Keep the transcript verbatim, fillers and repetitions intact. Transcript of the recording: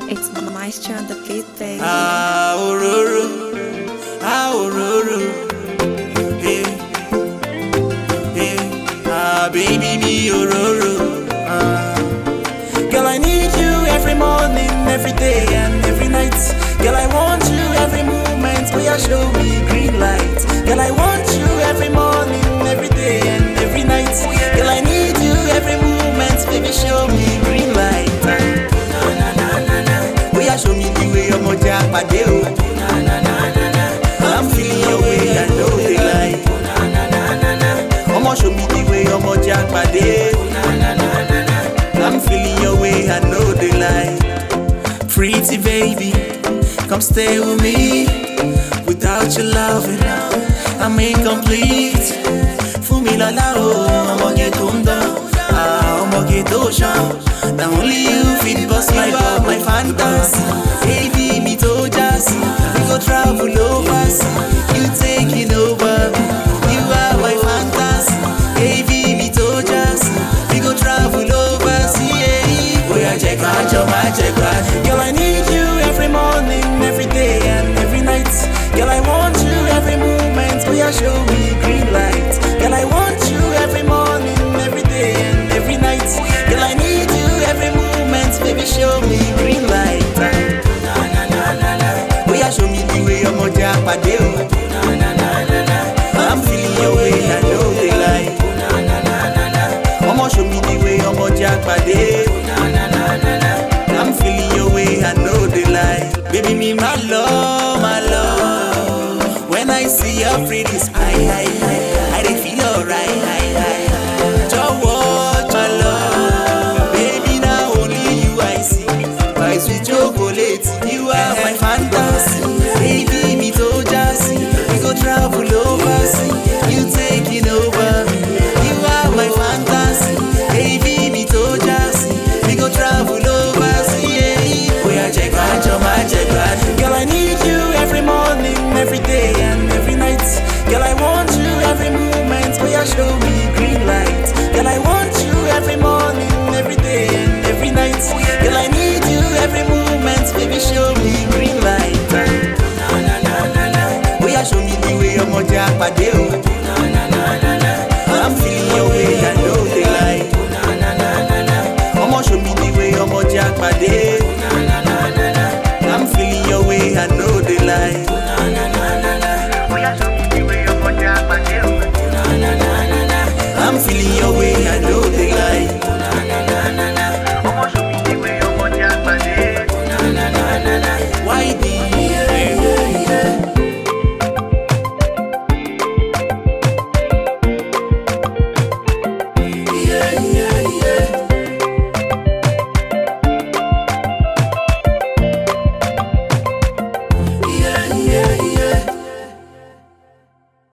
It's Maestro on the beat, baby. Ah, Ororo, ah, Ororo, hey, hey, ah, baby, me, Ororo, ah. Girl, I need you every morning, every day, and every night. Girl, I want you every moment, will you show me green light? Girl, I want you every morning, every day, and every night. Girl, I need you every moment, baby, show me green light. Show me the way you're more jackpot, I'm feeling your way, I know they lie. I'ma show me the way you're more jackpot, I'm feeling your way, I know they lie. Pretty baby, come stay with me. Without your loving, I'm incomplete. Fumi la la oh, I'ma get tunda, I'ma get ocean. Now only you fit bust my bub, my fantasy. Baby, me to just we go travel overseas. You taking over, you are my fantasy. Baby, me to just we go travel overseas. Boy, I check out your magic, girl. I need you every morning, every day, and every night. Girl, I want you every moment. Boy, I show me green light. Girl, I want you every morning, every day, and every night. Girl, I need you every moment, baby, show me green light. Na na na na na. Boy, show me the way you're more jackpot. Na na na na na. I'm feeling your way, I know they lie. Na na na na na. I'ma show me the way you're more jackpot. Na na na na na. I'm feeling your way, I know they lie. Baby, me my love, my love. When I see your pretty smile, I, I, I, I feel alright. I, I, just watch my love. Baby, now only you I see. My sweet chocolate, you are my fantasy. Baby, me to just see. We go travel overseas. You taking over. You are my fantasy. Baby, me to just see. We go travel overseas. We are check out your magic, girl. I need you every morning, every day, and every night. Girl, I want you every moment. We are show me green light. Girl, I want you every morning, every day, and every night. Girl, I need you every moment. Baby, show me green light. Na na na na na. We are show me the way you're more jackpot. Na na na na na. I'm feeling your way, I know they lie. Na na na na na. I'ma show me the way you're more jackpot.